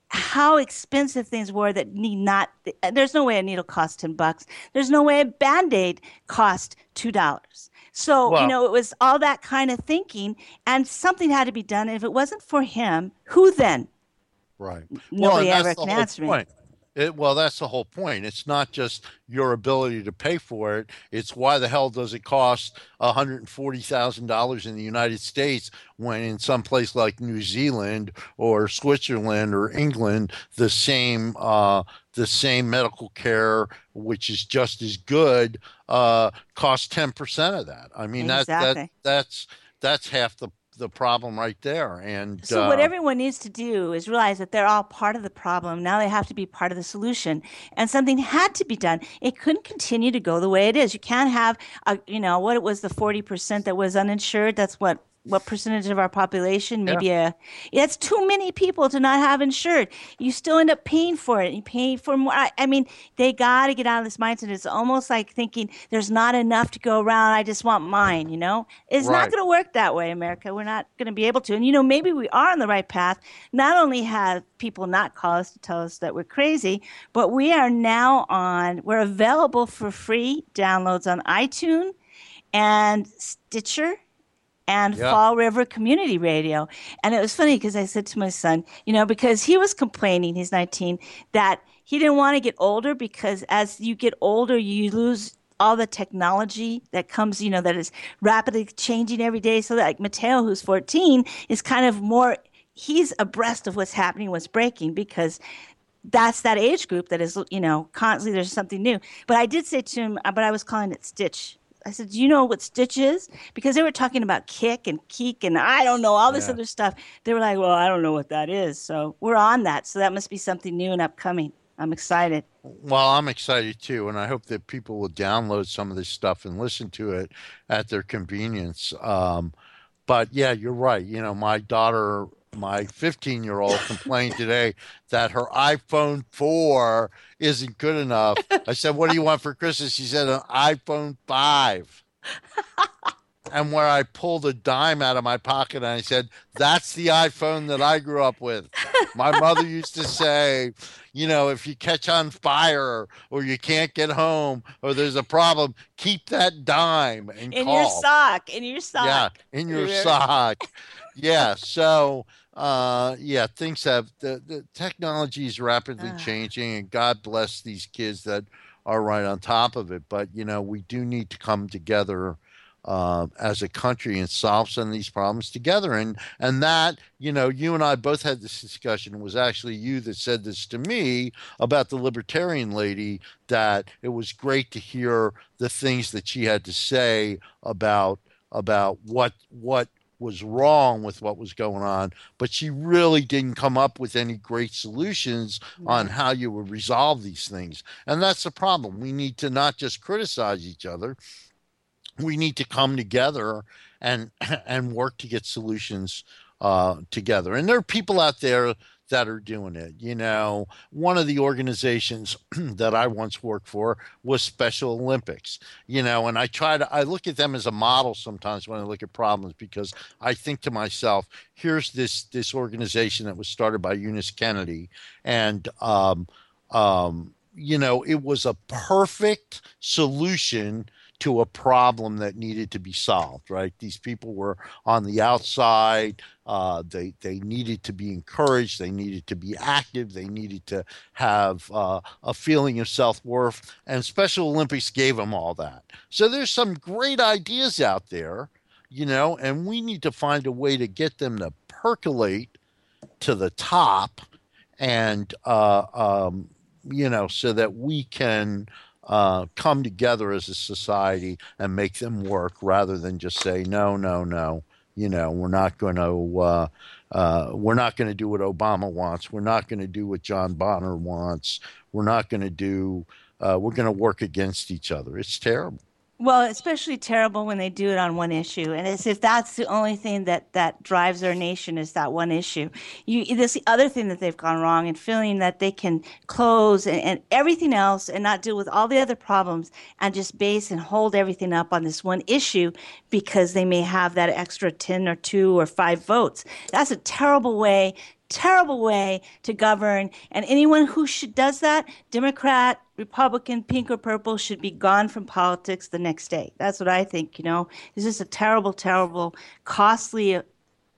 how expensive things were that need not, there's no way a needle cost ten bucks. There's no way a Band-Aid cost two dollars. So, you Well, know, it was all that kind of thinking, and something had to be done. And if it wasn't for him, who then? right. Well, Nobody and ever that's the can whole answer me. point. It, well, that's the whole point. It's not just your ability to pay for it. It's why the hell does it cost one hundred forty thousand dollars in the United States when in some place like New Zealand or Switzerland or England, the same uh, the same medical care, which is just as good, uh, costs ten percent of that. I mean, that that Exactly. that's that's half the the problem right there. And So what uh, everyone needs to do is realize that they're all part of the problem. Now they have to be part of the solution. And something had to be done. It couldn't continue to go the way it is. You can't have a, you know, what it was the forty percent that was uninsured. That's what what percentage of our population? yeah, Maybe a it's too many people to not have insured. You still end up paying for it. You pay for more. I, I mean, they got to get out of this mindset. It's almost like thinking there's not enough to go around. I just want mine, you know? It's not right. going to work that way, America. We're not going to be able to. And, you know, maybe we are on the right path. Not only have people not call us to tell us that we're crazy, but we are now on, we're available for free downloads on iTunes and Stitcher and Yeah. Fall River Community Radio. And it was funny because I said to my son, you know, because he was complaining, he's nineteen, that he didn't want to get older because as you get older, you lose all the technology that comes, you know, that is rapidly changing every day. So that like Mateo, who's fourteen, is kind of more, he's abreast of what's happening, what's breaking, because that's that age group that is, you know, constantly there's something new. But I did say to him, but I was calling it Stitch. I said, do you know what Stitch is? Because they were talking about kick and keek and I don't know, all this Yeah. other stuff. They were like, well, I don't know what that is. So we're on that. So that must be something new and upcoming. I'm excited. Well, I'm excited too, and I hope that people will download some of this stuff and listen to it at their convenience. Um, but yeah, you're right. You know, my daughter my fifteen year old complained today that her iPhone four isn't good enough. I said, "What do you want for Christmas?" She said, "An iPhone five." And where I pulled a dime out of my pocket and I said, "That's the iPhone that I grew up with. My mother used to say, you know, if you catch on fire or you can't get home or there's a problem, keep that dime and In your call." sock, in your sock. Yeah, in your sock. Yeah. So, uh, yeah, things have the, the technology is rapidly Ah, changing, and God bless these kids that are right on top of it. But, you know, we do need to come together uh, as a country and solve some of these problems together. And and that, you know, you and I both had this discussion. It was actually you that said this to me about the libertarian lady, that it was great to hear the things that she had to say about about what what was wrong with what was going on, but she really didn't come up with any great solutions on right. how you would resolve these things. And that's the problem. We need to not just criticize each other, we need to come together and and work to get solutions uh, together. And there are people out there that are doing it. You know, one of the organizations that I once worked for was Special Olympics. You know, and I try to I look at them as a model sometimes when I look at problems, because I think to myself, here's this this organization that was started by Eunice Kennedy, and um, um, you know, it was a perfect solution to a problem that needed to be solved, right? These people were on the outside. Uh, they they needed to be encouraged. They needed to be active. They needed to have uh, a feeling of self-worth. And Special Olympics gave them all that. So there's some great ideas out there, you know, and we need to find a way to get them to percolate to the top, and uh, um, you know, so that we can uh, come together as a society and make them work, rather than just say no, no, no. You know, we're not going to uh, uh, we're not going to do what Obama wants. We're not going to do what John Bonner wants. We're not going to do. Uh, we're going to work against each other. It's terrible. Well, especially terrible when they do it on one issue, and as if that's the only thing that that drives our nation is that one issue. You, this the other thing that they've gone wrong, and feeling that they can close and, and everything else and not deal with all the other problems and just base and hold everything up on this one issue because they may have that extra ten or two or five votes. That's a terrible way terrible way to govern. And anyone who should, does that, Democrat, Republican, pink or purple, should be gone from politics the next day. That's what I think. You know, it's just a terrible, terrible, costly, uh,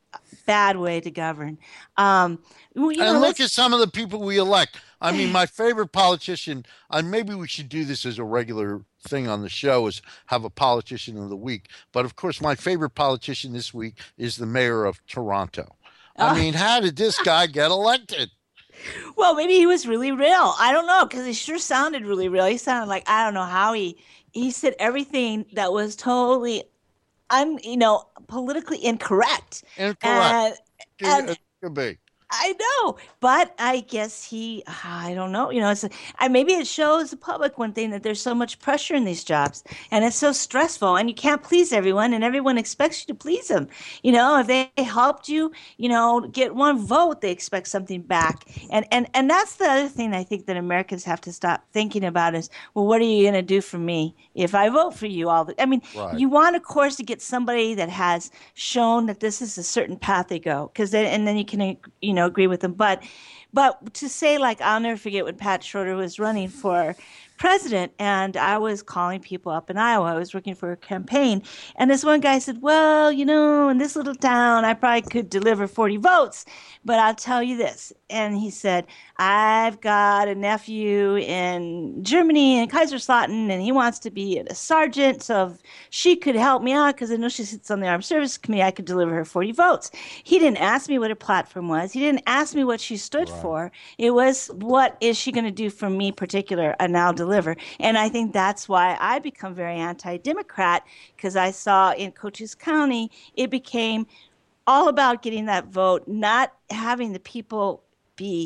bad way to govern. Um, you know, And look let's. at some of the people we elect. I mean, my favorite politician, and maybe we should do this as a regular thing on the show, is have a politician of the week. But of course, my favorite politician this week is the mayor of Toronto. I Uh, mean, how did this guy get elected? well, maybe he was really real. I don't know, because he sure sounded really real. He sounded like, I don't know how he he said everything that was totally un, you know, politically incorrect. Incorrect. And Could, and it could be. I know, but I guess he, I don't know, you know, it's, I, maybe it shows the public one thing, that there's so much pressure in these jobs and it's so stressful and you can't please everyone and everyone expects you to please them. You know, if they helped you, you know, get one vote, they expect something back. And, and, and that's the other thing I think that Americans have to stop thinking about is, well, what are you going to do for me if I vote for you all the, I mean, Right. you want, of course, to get somebody that has shown that this is a certain path they go, because then, and then you can, you know, agree with them. But but to say, like, I'll never forget when Pat Schroeder was running for president and I was calling people up in Iowa. I was working for a campaign. And this one guy said, well, you know, in this little town, I probably could deliver forty votes, but I'll tell you this. And he said, I've got a nephew in Germany in Kaiserslautern, and he wants to be a sergeant. So if she could help me out, because I know she sits on the Armed Services Committee, I could deliver her forty votes. He didn't ask me what her platform was. He didn't ask me what she stood Right. for. It was, what is she going to do for me particular, and I'll deliver. And I think that's why I become very anti-Democrat, because I saw in Cochise County, it became all about getting that vote, not having the people be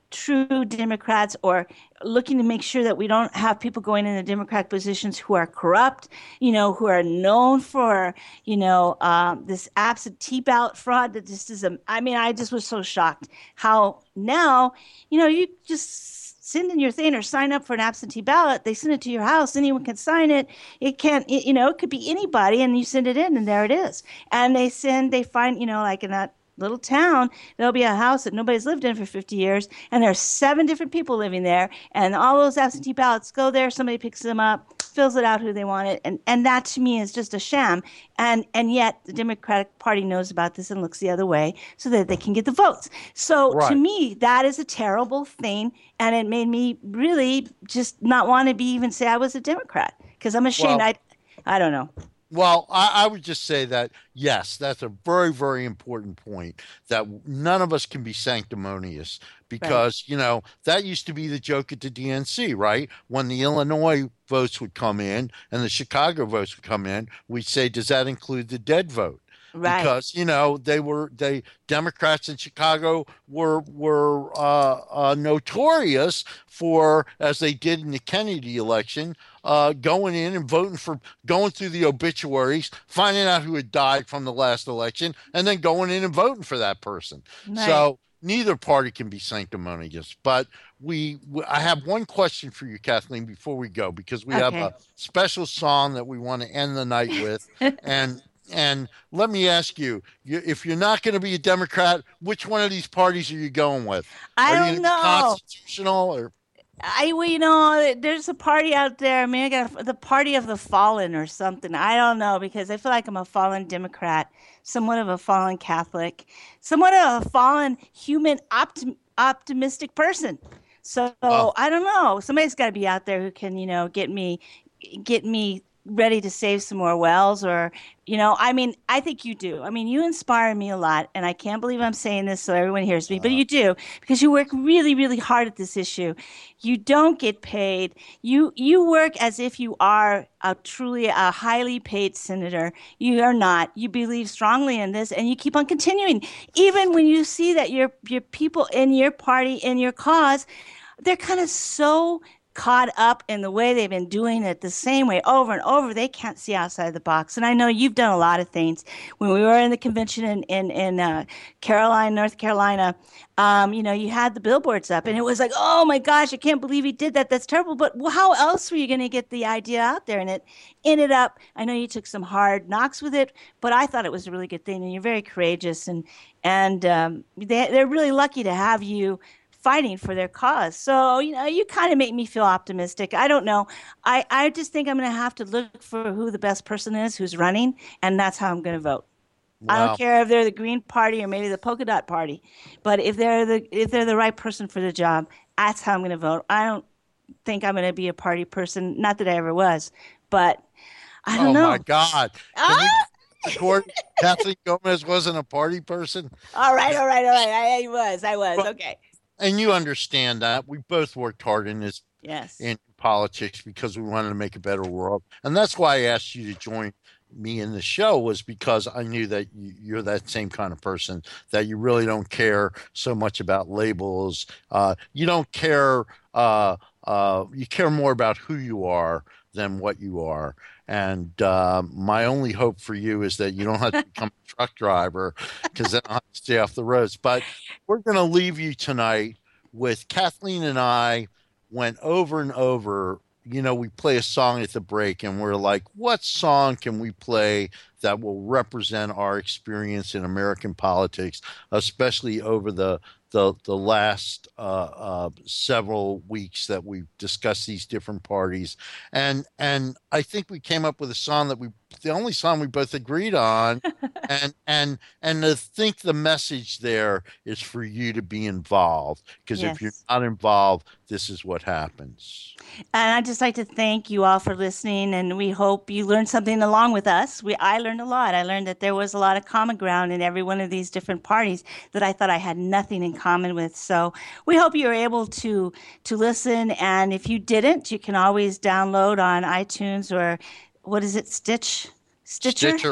true Democrats or looking to make sure that we don't have people going into Democratic positions who are corrupt, you know, who are known for, you know, um, this absentee ballot fraud that just is, a, I mean, I just was so shocked how now, you know, you just send in your thing or sign up for an absentee ballot. They send it to your house. Anyone can sign it. It can't, it, you know, it could be anybody and you send it in and there it is. And they send, they find, you know, like in that little town, there'll be a house that nobody's lived in for fifty years, and there's seven different people living there, and all those absentee ballots go there, somebody picks them up, fills it out who they want it, and, and that to me is just a sham. And and yet the Democratic Party knows about this and looks the other way so that they can get the votes. So Right. to me, that is a terrible thing, and it made me really just not want to be even say I was a Democrat, because I'm ashamed. Well, I I don't know. Well, I, I would just say that, yes, that's a very, very important point, that none of us can be sanctimonious because, you know, that used to be the joke at the D N C, right? When the Illinois votes would come in and the Chicago votes would come in, we'd say, does that include the dead vote? Right. Because, you know, they were they Democrats in Chicago were were uh, uh, notorious for, as they did in the Kennedy election, uh, going in and voting for going through the obituaries, finding out who had died from the last election, and then going in and voting for that person. Right. So neither party can be sanctimonious. But we, we I have one question for you, Kathleen, before we go, because we have Okay. a special song that we want to end the night with, and. And let me ask you, you if you're not going to be a Democrat, which one of these parties are you going with? I are don't you gonna be know. constitutional or I, well, you know, there's a party out there. Maybe I got the party of the fallen or something. I don't know, because I feel like I'm a fallen Democrat, somewhat of a fallen Catholic, somewhat of a fallen human optim optimistic person. So oh, I don't know. Somebody's got to be out there who can, you know, get me, get me ready to save some more wells, or, you know, I mean, I think you do. I mean, you inspire me a lot, and I can't believe I'm saying this so everyone hears me, but uh, you do, because you work really, really hard at this issue. You don't get paid. You you work as if you are a truly a highly paid senator. You are not. You believe strongly in this, and you keep on continuing, even when you see that your your people in your party, in your cause, they're kind of so caught up in the way they've been doing it the same way over and over. They can't see outside the box. And I know you've done a lot of things. When we were in the convention in in, in uh, Caroline, North Carolina, um, you know, you had the billboards up, and it was like, oh my gosh, I can't believe he did that. That's terrible. But how else were you going to get the idea out there? And it ended up, I know you took some hard knocks with it, but I thought it was a really good thing. And you're very courageous, and and um, they, they're really lucky to have you fighting for their cause. So, you know, you kind of make me feel optimistic. I don't know. I, I just think I'm going to have to look for who the best person is who's running, and that's how I'm going to vote. I don't wow. care if they're the Green Party or maybe the Polka Dot Party, but if they're the if they're the right person for the job, that's how I'm going to vote. I don't think I'm going to be a party person. Not that I ever was, but I don't Oh my know. God. Can we Ah! record Kathleen Gomez wasn't a party person? All right, all right, all right. I, I was, I was. Well, Okay. and you understand that. We both worked hard in this Yes. in politics because we wanted to make a better world. And that's why I asked you to join me in the show, was because I knew that you- you're that same kind of person, that you really don't care so much about labels. Uh, you don't care, uh, uh, you care more about who you are than what you are. And uh, my only hope for you is that you don't have to become a truck driver, because then I'll have to stay off the roads. But we're going to leave you tonight with Kathleen and I went over and over. You know, we play a song at the break, and we're like, what song can we play that will represent our experience in American politics, especially over the the the last uh, uh, several weeks that we've discussed these different parties, and and I think we came up with a song that we the only song we both agreed on, and and and to think the message there is for you to be involved, because if you're Yes. not involved, this is what happens. And I'd just like to thank you all for listening, and we hope you learned something along with us. We, I learned a lot. I learned that there was a lot of common ground in every one of these different parties that I thought I had nothing in common with. So we hope you were able to to listen. And if you didn't, you can always download on iTunes or what is it, Stitch, Stitcher? Stitcher.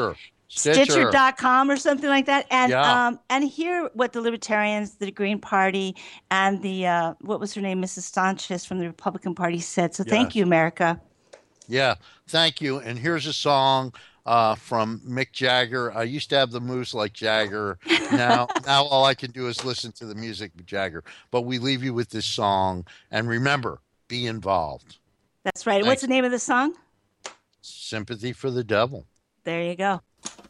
Stitcher dot com or something like that. And Yeah. um and hear what the Libertarians, the Green Party, and the uh what was her name, Missus Sanchez from the Republican Party said. So thank Yes. you, America. Yeah, thank you. And here's a song uh, from Mick Jagger. I used to have the moves like Jagger. Now, now all I can do is listen to the music of Jagger. But we leave you with this song. And remember, be involved. That's right. Thanks. What's the name of the song? Sympathy for the Devil. There you go.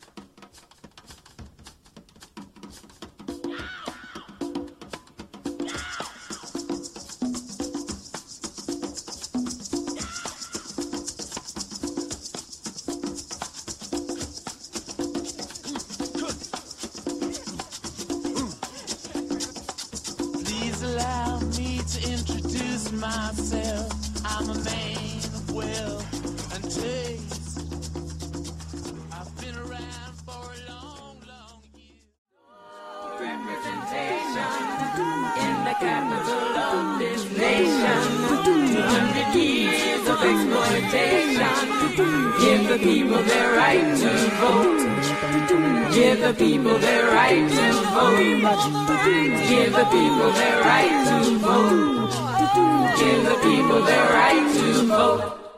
Please allow me to introduce myself. I'm a man of wealth and taste. I've been around for a long, long year. Representation in the capital of this nation. two hundred years of exploitation. Give the people their right to vote. Give the people their right to vote. Give the people their right to vote. Give the people their right to vote.